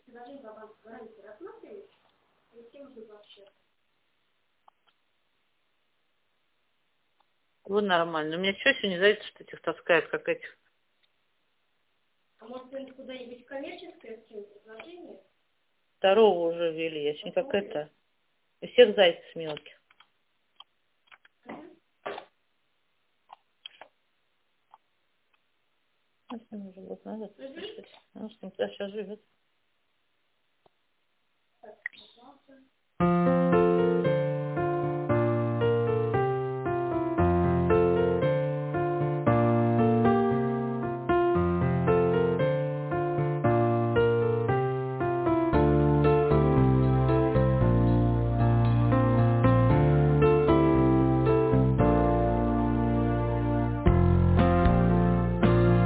предложение по банку гарантии рассматриваете? Или с кем уже пообщаться? Вот нормально. У меня что еще не зависит, что этих таскает, как этих. А может, это куда-нибудь коммерческое скинуть предложение? Второго уже ввели. Я еще не как это. У всех зайцев мелких. А с ним уже год назад. Он с ним туда сейчас живет. Так, пожалуйста.